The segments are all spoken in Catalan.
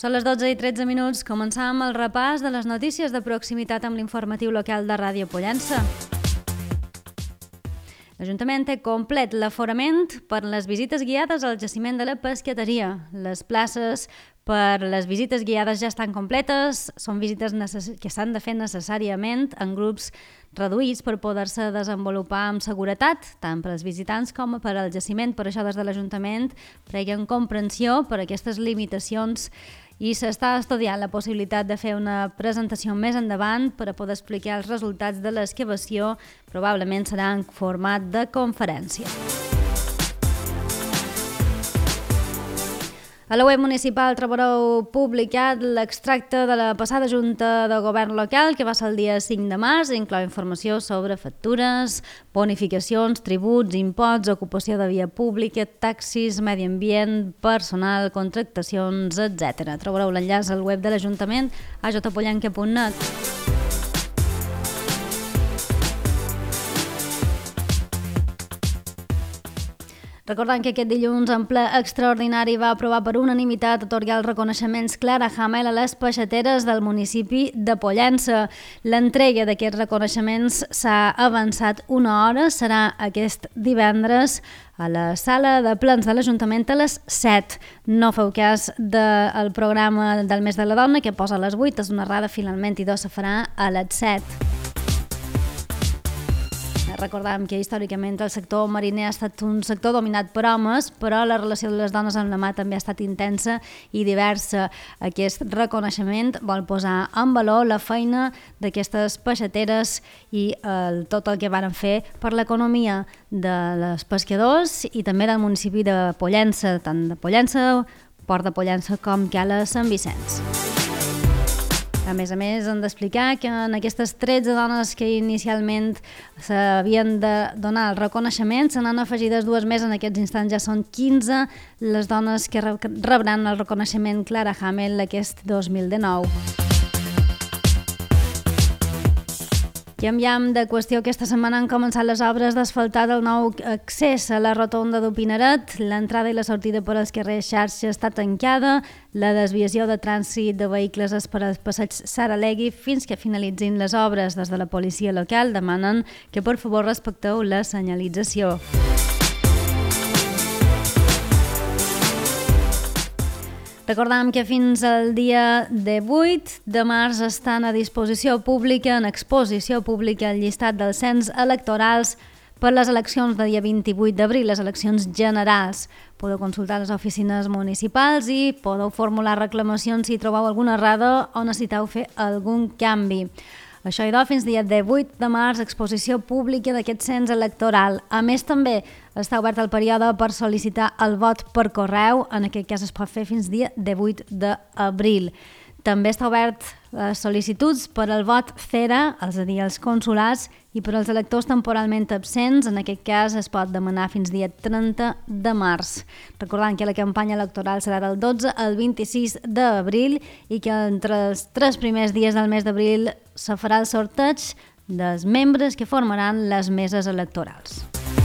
Són les 12:13, començam el repàs de les notícies de proximitat amb l'informatiu local de Ràdio Pollença. L'Ajuntament té complet l'aforament per les visites guiades al jaciment de la pescateria. Les places per les visites guiades ja estan completes, són visites que s'han de fer necessàriament en grups reduïts per poder-se desenvolupar amb seguretat, tant per als visitants com per al jaciment. Per això, des de l'Ajuntament preguen comprensió per aquestes limitacions i s'està estudiant la possibilitat de fer una presentació més endavant per a poder explicar els resultats de l'excavació. Probablement serà en format de conferència. A la web municipal trobareu publicat l'extracte de la passada Junta de Govern local, que va ser el dia 5 de març, inclou informació sobre factures, bonificacions, tributs, imposts, ocupació de via pública, taxis, medi ambient, personal, contractacions, etc. Trobareu l'enllaç al web de l'Ajuntament a jpollenca.net. Recordant que aquest dilluns en ple extraordinari va aprovar per unanimitat atorgar els reconeixements Clara Hamel a les peixateres del municipi de Pollença. L'entrega d'aquests reconeixements s'ha avançat una hora, serà aquest divendres a la sala de plens de l'Ajuntament a les 7. No feu cas del programa del mes de la dona, que posa a les 8, és una errada, finalment i se farà a les 7. Recordàvem que històricament el sector mariner ha estat un sector dominat per homes, però la relació de les dones amb la mar també ha estat intensa i diversa. Aquest reconeixement vol posar en valor la feina d'aquestes peixateres i tot el que van fer per l'economia dels pescadors i també del municipi de Pollença, tant de Pollença, Port de Pollença com Cala Sant Vicenç. A més, hem d'explicar que en aquestes 13 dones que inicialment s'havien de donar el reconeixement, se n'han afegides 2 més, en aquests instants ja són 15 les dones que rebran el reconeixement Clara Hamel aquest 2019. Canviam de qüestió. Aquesta setmana han començat les obres d'asfaltar del nou accés a la rotonda d'Opinaret. L'entrada i la sortida per als carrers Xarxa està tancada. La desviació de trànsit de vehicles és per al passeig Saralegui fins que finalitzin les obres. Des de la policia local demanen que per favor respecteu la senyalització. Recordem que fins al dia 18 de març estan a disposició pública, en exposició pública, el llistat dels cens electorals per les eleccions de dia 28 d'abril, les eleccions generals. Podeu consultar les oficines municipals i podeu formular reclamacions si trobeu alguna errada o necessiteu fer algun canvi. Això idò, fins dia 18 de març, exposició pública d'aquest cens electoral. A més, també està obert el període per sol·licitar el vot per correu. En aquest cas es pot fer fins dia 18 d'abril. També està obert les sol·licituds per al vot CERA, és a dir, els consulats, i per als electors temporalment absents. En aquest cas es pot demanar fins dia 30 de març. Recordant que la campanya electoral serà del 12 al 26 d'abril i que entre els 3 primers dies del mes d'abril se farà el sorteig dels membres que formaran les meses electorals.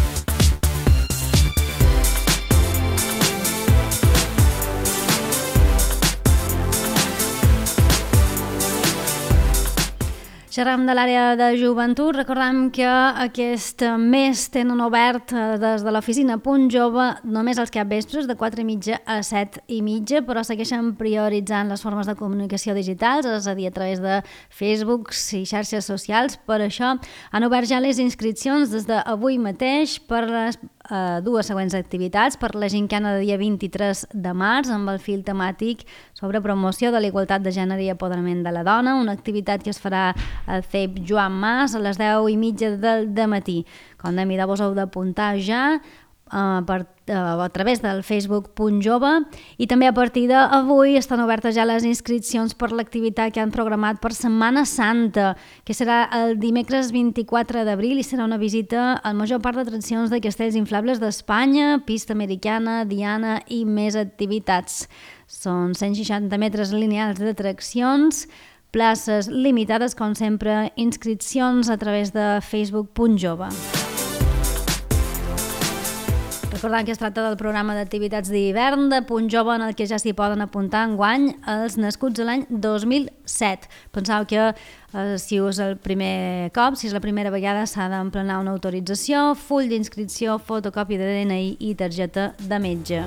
Xerram de l'àrea de joventut. Recordem que aquest mes tenen obert des de l'oficina Punt Jove només els capvespres de 4:30 a 7:30, però segueixen prioritzant les formes de comunicació digitals, és a dir, a través de Facebook i xarxes socials. Per això han obert ja les inscripcions des d'avui mateix per les 2 següents activitats. Per la gincana de dia 23 de març amb el fil temàtic sobre promoció de la igualtat de gènere i apoderament de la dona, una activitat que es farà al CEIP Joan Mas a les 10:30 del dematí. Com de mida, vos heu d'apuntar ja a través del Facebook Punt Jove, i també a partir d'avui estan obertes ja les inscripcions per l'activitat que han programat per Setmana Santa, que serà el dimecres 24 d'abril i serà una visita al major parc d'atraccions de castells inflables d'Espanya, pista americana, diana i més activitats. Són 160 metres lineals d'atraccions, places limitades, com sempre, inscripcions a través de Facebook Punt Jove. Recordant que es tracta del programa d'activitats d'hivern de Punt Jove en el que ja s'hi poden apuntar enguany els nascuts a l'any 2007. Penseu que si és el primer cop, si és la primera vegada, s'ha d'emplenar una autorització, full d'inscripció, fotocòpia de DNI i targeta de metge.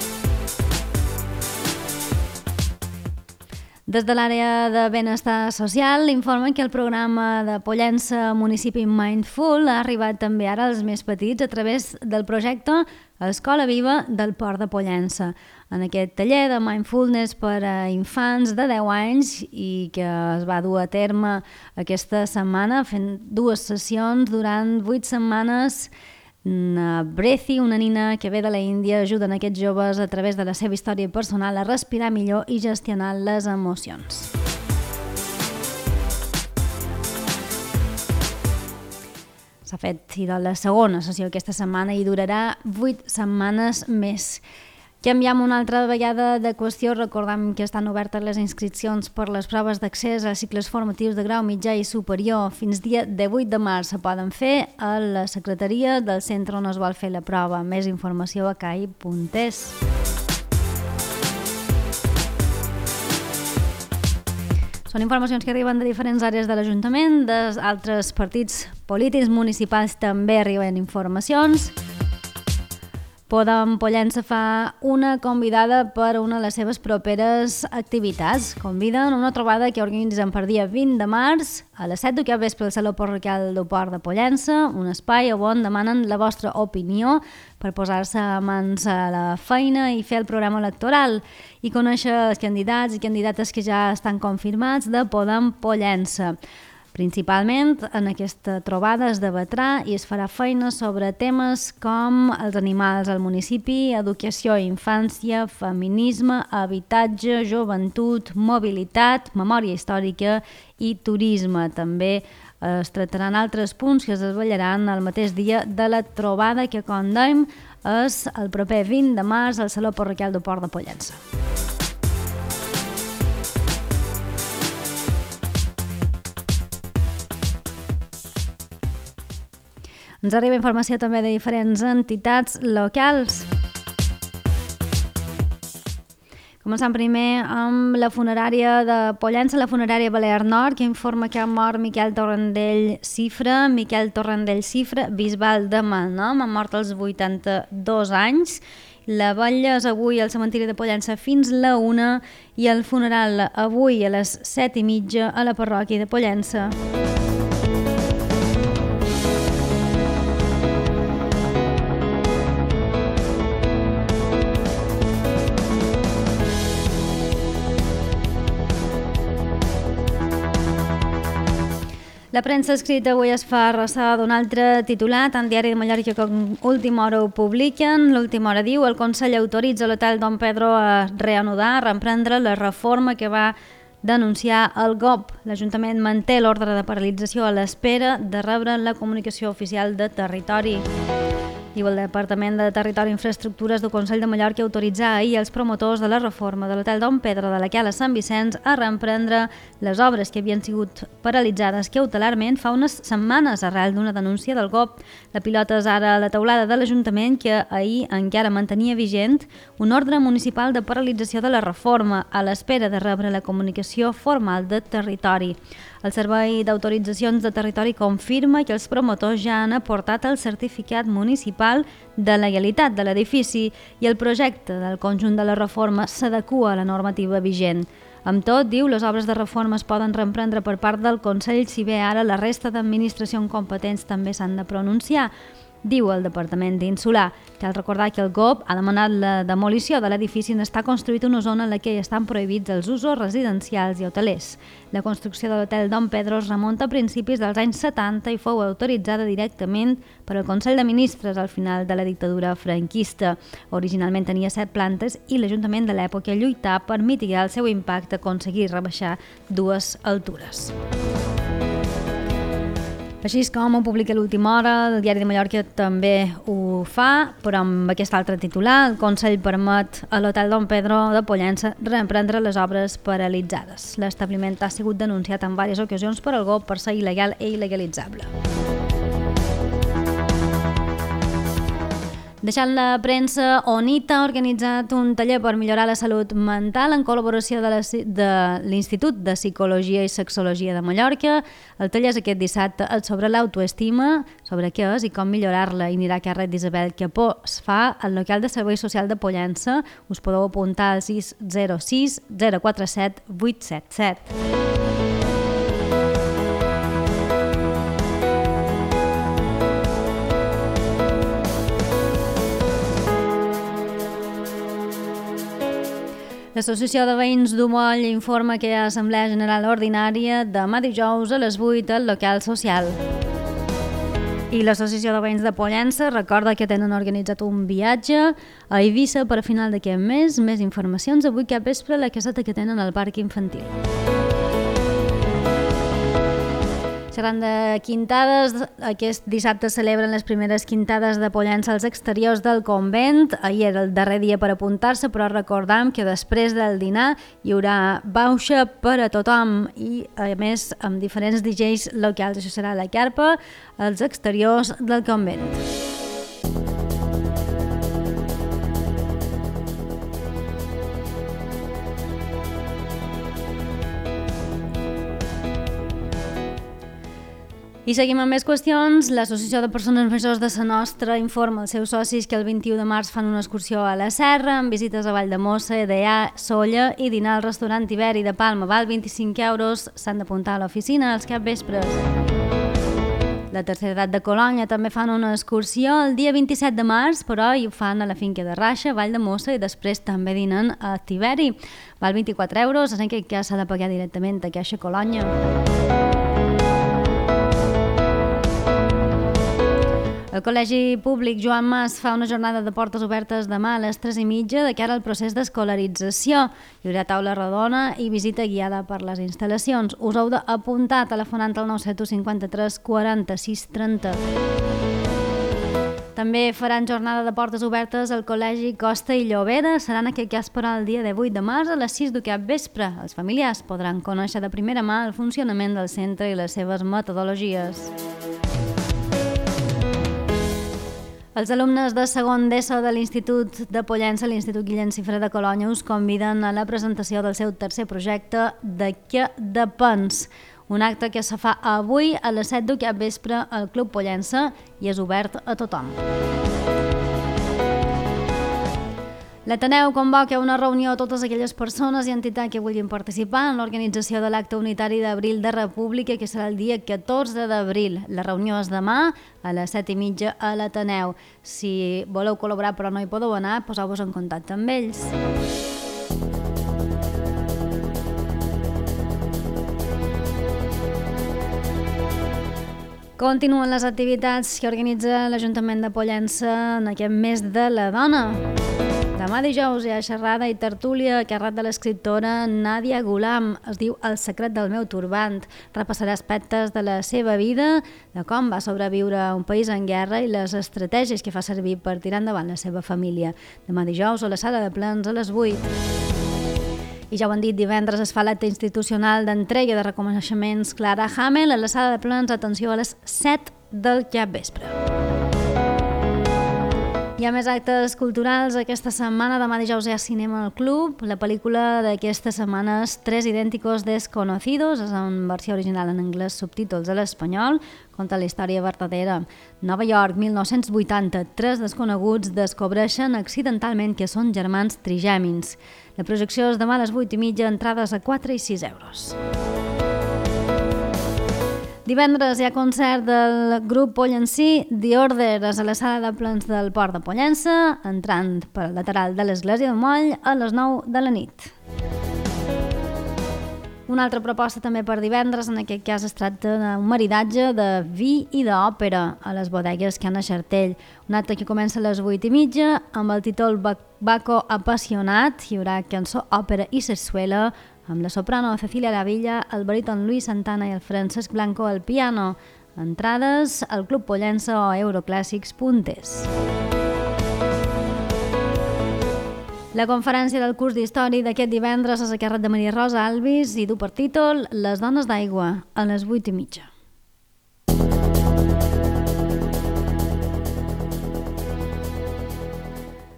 Des de l'àrea de benestar social informen que el programa de Pollença Municipi Mindful ha arribat també ara als més petits a través del projecte Escola Viva del Port de Pollença. En aquest taller de Mindfulness per a infants de 10 anys i que es va dur a terme aquesta setmana fent 2 sessions durant 8 setmanes. Brethi, una nina que ve de la Índia, ajuda aquests joves a través de la seva història personal a respirar millor i gestionar les emocions. S'ha fet la segona sessió aquesta setmana i durarà 8 setmanes més. Canviem una altra vegada de qüestió, recordem que estan obertes les inscripcions per les proves d'accés a cicles formatius de grau mitjà i superior. Fins dia 18 de març se poden fer a la secretaria del centre on es vol fer la prova. Més informació a cai.es. Són informacions que arriben de diferents àrees de l'Ajuntament, d'altres partits polítics municipals també arriben informacions. Podem Pollença fa una convidada per una de les seves properes activitats. Conviden una trobada que organitzen per dia 20 de març a les 7 d'aquest vespre al Saló Parroquial del Port de Pollença, un espai on demanen la vostra opinió per posar-se a mans a la feina i fer el programa electoral i conèixer els candidats i candidates que ja estan confirmats de Podem Pollença. Principalment, en aquesta trobada es debatrà i es farà feina sobre temes com els animals al municipi, educació i infància, feminisme, habitatge, joventut, mobilitat, memòria històrica i turisme. També es tractaran altres punts que es desvetllaran el mateix dia de la trobada que, com dèiem, és el proper 20 de març al Saló Parroquial del Port de Pollença. Ens arriba informació també de diferents entitats locals. Començant primer amb la funerària de Pollença, la funerària Balear Nord, que informa que ha mort Miquel Torrendell Cifra, bisbal de Malnom, ha mort als 82 anys. La vetlla és avui al cementiri de Pollença fins la 1 i el funeral avui a les 7:30 a la parròquia de Pollença. La premsa escrita avui es fa ressò d'un altre titular, tant Diari de Mallorca com Última Hora ho publiquen. L'Última Hora diu: el Consell autoritza l'hotel Don Pedro a reanudar, a reemprendre la reforma que va denunciar el GOP. L'Ajuntament manté l'ordre de paralització a l'espera de rebre la comunicació oficial de territori. Diu el Departament de Territori i Infraestructures del Consell de Mallorca autoritzar ahir els promotors de la reforma de l'hotel Don Pedro de la Cala Sant Vicenç a reemprendre les obres que havien sigut paralitzades cautelarment fa unes setmanes arrel d'una denúncia del GOP. La pilota és ara a la teulada de l'Ajuntament, que ahir encara mantenia vigent un ordre municipal de paralització de la reforma a l'espera de rebre la comunicació formal de territori. El Servei d'Autoritzacions de Territori confirma que els promotors ja han aportat el certificat municipal de legalitat de l'edifici i el projecte del conjunt de la reforma s'adequa a la normativa vigent. Amb tot, diu, les obres de reforma es poden reemprendre per part del Consell, si bé ara la resta d'administracions competents també s'han de pronunciar. Diu el Departament d'Insular. Cal recordar que el GOP ha demanat la demolició de l'edifici on està construït una zona en la que estan prohibits els usos residencials i hotelers. La construcció de l'hotel Don Pedro es remunta a principis dels anys 70 i fou autoritzada directament per al Consell de Ministres al final de la dictadura franquista. Originalment tenia 7 plantes i l'Ajuntament de l'època lluità per mitigar el seu impacte, aconseguir rebaixar 2 altures. Així com ho publica l'Última Hora, el Diari de Mallorca també ho fa, però amb aquest altre titular: el Consell permet a l'hotel Don Pedro de Pollença reemprendre les obres paralitzades. L'establiment ha sigut denunciat en diverses ocasions per al GOP per ser il·legal i il·legalitzable. Deixant la premsa, ONITA ha organitzat un taller per millorar la salut mental en col·laboració de l'Institut de Psicologia i Sexologia de Mallorca. El taller és aquest dissabte sobre l'autoestima, sobre què és i com millorar-la, i anirà a càrrec d'Isabel Capó. Es fa al local de Servei Social de Pollença. Us podeu apuntar al 606 047 877. L'Associació de Veïns d'Umoll informa que hi ha Assemblea General Ordinària demà dijous a les 8 al local social. I l'Associació de Veïns de Pollença recorda que tenen organitzat un viatge a Eivissa per a final d'aquest mes. Més informacions avui cap vespre a la caseta que tenen al parc infantil. Seran de quintades. Aquest dissabte celebren les primeres quintades de Pollença als exteriors del convent. Ahir era el darrer dia per apuntar-se, però recordam que després del dinar hi haurà bauxa per a tothom i, a més, amb diferents DJs locals. Això serà a la carpa, als exteriors del convent. I seguim amb més qüestions. L'Associació de Persones Majors de Sa Nostra informa als seus socis que el 21 de març fan una excursió a la Serra amb visites a Valldemossa, Deià, Sóller i dinar al restaurant Iberi de Palma. Val 25 €, s'han d'apuntar a l'oficina als capvespres. La Tercera Edat de Colònia també fan una excursió el dia 27 de març, però hi ho fan a la finca de Raixa, Valldemossa, i després també dinen a Tiberi. Val 24 €, en aquest cas s'ha de pagar directament a Caixa Colònia. El Col·legi Públic Joan Mas fa una jornada de portes obertes demà a les 3:30 de cara al procés d'escolarització. Hi haurà taula rodona i visita guiada per les instal·lacions. Us heu d'apuntar telefonant al 971 53 46 30. També faran jornada de portes obertes al Col·legi Costa i Llobera. Serà en aquest cas, però, el dia de 8 de març a les 6 del capvespre. Els familiars podran conèixer de primera mà el funcionament del centre i les seves metodologies. Els alumnes de segon d'ESO de l'Institut de Pollença, l'Institut Guillem Cifré de Colònia, us conviden a la presentació del seu tercer projecte De què depens? Un acte que se fa avui a les 7 del capvespre al Club Pollença i és obert a tothom. L'Ateneu convoca una reunió a totes aquelles persones i entitats que vulguin participar en l'organització de l'acte unitari d'Abril de República, que serà el dia 14 d'abril. La reunió és demà a les 7:30 a l'Ateneu. Si voleu col·laborar però no hi podeu anar, poseu-vos en contacte amb ells. Continuen les activitats que organitza l'Ajuntament de Pollença en aquest mes de la dona. Demà dijous hi ha xerrada i tertúlia a càrrec de l'escriptora Nàdia Gulam. Es diu El secret del meu turbant. Repassarà aspectes de la seva vida, de com va sobreviure a un país en guerra i les estratègies que fa servir per tirar endavant la seva família. Demà dijous a la sala de plens a les 8. I ja ho han dit, divendres es fa l'acte institucional d'entrega de reconeixements Clara Hamel a la sala de plens, atenció, a les 7 del capvespre. Hi ha més actes culturals aquesta setmana. Demà dijous hi ha cinema al club. La pel·lícula d'aquesta setmana és Tres idénticos desconocidos, és en versió original en anglès, subtítols a l'espanyol, conta la història verdadera. Nova York, 1980, tres desconeguts descobreixen accidentalment que són germans trigèmins. La projecció és demà a les 8:30, entrades a 4 i 6 euros. Divendres hi ha concert del grup pollencí The Order a la sala de plens del Port de Pollença, entrant pel lateral de l'Església de Moll a les 9 de la nit. Una altra proposta també per divendres, en aquest cas es tracta d'un maridatge de vi i d'òpera a les bodegues Can Xartell. Un acte que comença a les 8:30 amb el títol Baco apassionat. Hi haurà cançó, òpera i sarsuela amb la soprano Cecilia Gavilla, el baríton Luis Santana i el Francesc Blanco al piano. Entrades al Club Pollença o euroclàssics.es. La conferència del curs d'història d'aquest divendres és a càrrec de Maria Rosa Alvis i du per títol Les dones d'aigua, a les 8:30.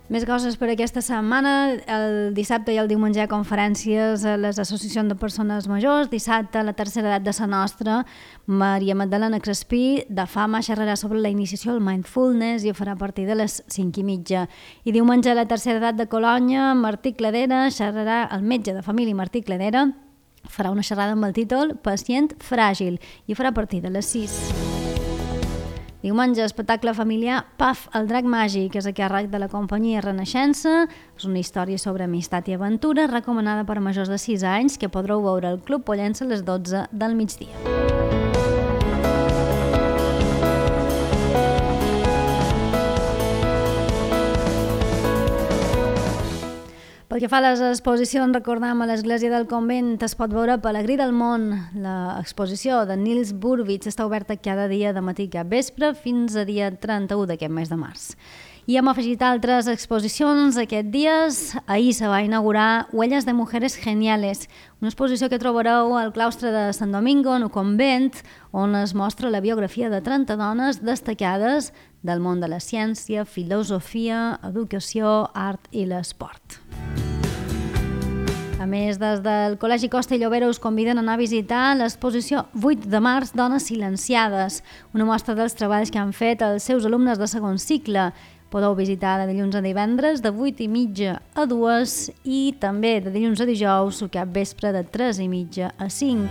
Més coses per aquesta setmana. El dissabte i el diumenge hi ha conferències a les associacions de persones majors. Dissabte, la tercera edat de sa nostra, Maria Magdalena Crespí, de Fama, xerrarà sobre la iniciació al mindfulness i ho farà a partir de les 5:30. I diumenge, la tercera edat de Colònia, Martí Cladera, xerrarà el metge de família Martí Cladera, farà una xerrada amb el títol Pacient fràgil i ho farà a partir de les 6. Diumenge, espectacle familiar Paf, el drac màgic, és a càrrec de la companyia Renaixença. És una història sobre amistat i aventura recomanada per majors de 6 anys que podreu veure al Club Pollença a les 12 del migdia. Pel que fa a les exposicions, recordam a l'Església del Convent es pot veure Pelegrí del Món. L'exposició de Nils Burwitz està oberta cada dia de matí cap vespre fins a dia 31 d'aquest mes de març. I hem afegit altres exposicions aquests dies. Ahir se va inaugurar Huellas de Mujeres Geniales, una exposició que trobareu al claustre de Sant Domingo, en un convent, on es mostra la biografia de 30 dones destacades del món de la ciència, filosofia, educació, art i l'esport. A més, des del Col·legi Costa i Llobera us conviden a anar a visitar l'exposició 8 de març Dones silenciades, una mostra dels treballs que han fet els seus alumnes de segon cicle. Podeu visitar de dilluns a divendres de 8:30 a 2 i també de dilluns a dijous o cap vespre de 3:30 a 5.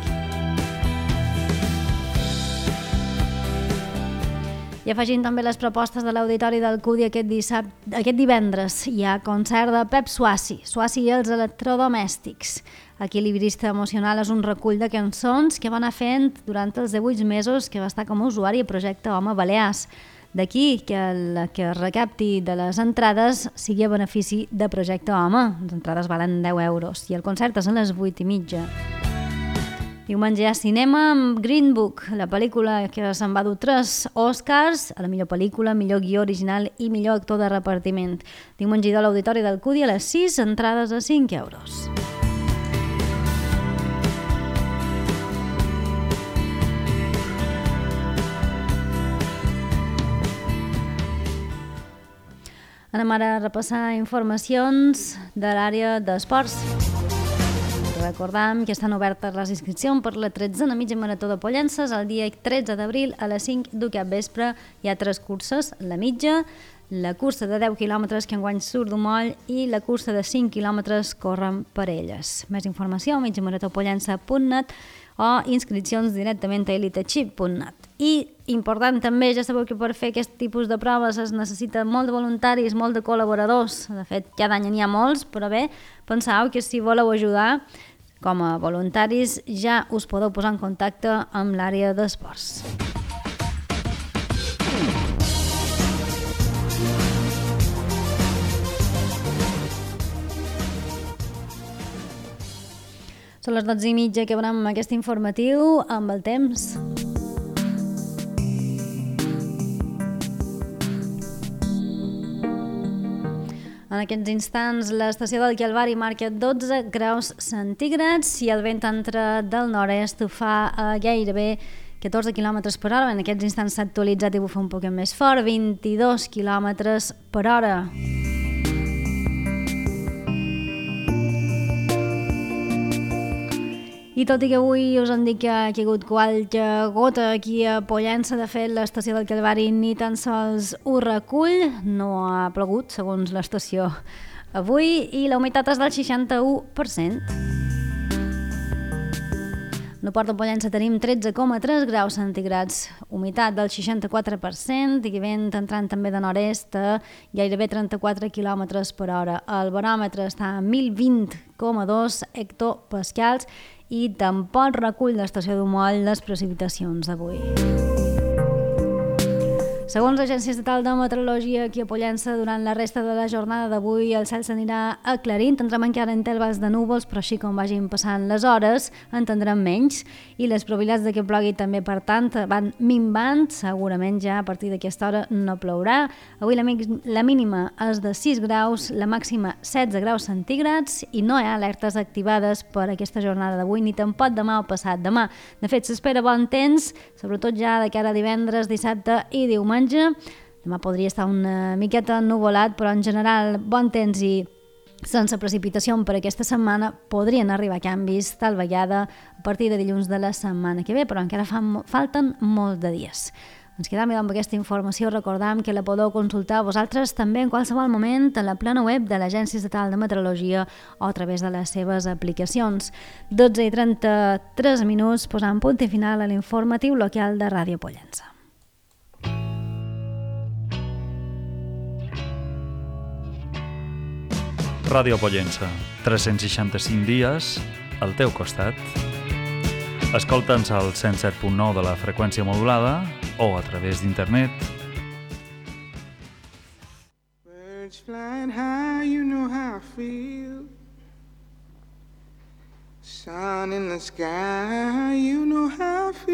I afegint també les propostes de l'Auditori del CUDI aquest divendres. Hi ha concert de Pep Suassi i els electrodomèstics. Equilibrista emocional és un recull de cançons que va anar fent durant els 18 mesos que va estar com a usuari a Projecte Home Balears. D'aquí que el que es recapti de les entrades sigui a benefici de Projecte Home. Les entrades valen 10 euros i el concert és a les 8:30. Diumenge hi ha cinema amb Green Book, la pel·lícula que se'n va dur 3 Oscars, a la millor pel·lícula, millor guió original i millor actor de repartiment. Diumenge de l'Auditori del CUDI a les 6, entrades a 5 euros. Anem ara a repassar informacions de l'àrea d'esports. Recordam que estan obertes les inscripcions per la 13a mitja marató de Pollences. El dia 13 d'abril a les 5 del capvespre hi ha 3 curses, la mitja, la cursa de 10 quilòmetres que enguany surt d'un moll i la cursa de 5 quilòmetres corren per elles. Més informació a mitjamaratopollença.net o inscripcions directament a elitechip.net. I important també, ja sabeu que per fer aquest tipus de proves es necessita molt de voluntaris, molt de col·laboradors. De fet, cada any n'hi ha molts, però bé, penseu que si voleu ajudar com a voluntaris ja us podeu posar en contacte amb l'àrea d'esports. Són les 12:30 que veurem aquest informatiu amb el temps. En aquests instants, l'estació del Calvari marca 12 graus centígrads i el vent entra del nord-est fa gairebé 14 km per hora. En aquests instants s'ha actualitzat i bufa un poc més fort, 22 km per hora. I tot i que avui us han dit que ha caigut qualque gota aquí a Pollença, de fet l'estació del Calvari ni tan sols ho recull, no ha plogut segons l'estació avui i la humitat és del 61%. No Port de Pollença tenim 13,3 graus centígrads, humitat del 64% i vent entrant també de nord-est a gairebé 34 km per hora. El baròmetre està a 1020,2 hectopascals i tampoc recull l'estació d'Umoll les precipitacions d'avui. Segons l'Agència Estatal de Meteorologia, aquí a Pollença, durant la resta de la jornada d'avui el cel s'anirà aclarint, tindrem encara intervals de núvols, però així com vagin passant les hores en tindrem menys i les probabilitats de que plogui també, per tant, van minvant, segurament ja a partir d'aquesta hora no plourà. Avui la mínima és de 6 graus, la màxima 16 graus centígrads i no hi ha alertes activades per aquesta jornada d'avui ni tampoc demà o passat demà. De fet, s'espera bon temps, sobretot ja de cara a divendres, dissabte i diumenge. Demà podria estar una miqueta ennuvolat, però en general bon temps i sense precipitació per aquesta setmana. Podrien arribar canvis tal vegada a partir de dilluns de la setmana que ve, però encara falten molts de dies. Ens quedam amb aquesta informació. Recordam que la podeu consultar vosaltres també en qualsevol moment a la plana web de l'Agència Estatal de Meteorologia o a través de les seves aplicacions. 12:33 minuts, posant punt i final a l'informatiu local de Ràdio Pollença. Ràdio Pollença, 365 dies al teu costat. Escolta'ns al 107.9 de la freqüència modulada o a través d'internet. Birds flying high, you know how I feel. Sun in the sky, you know how I feel.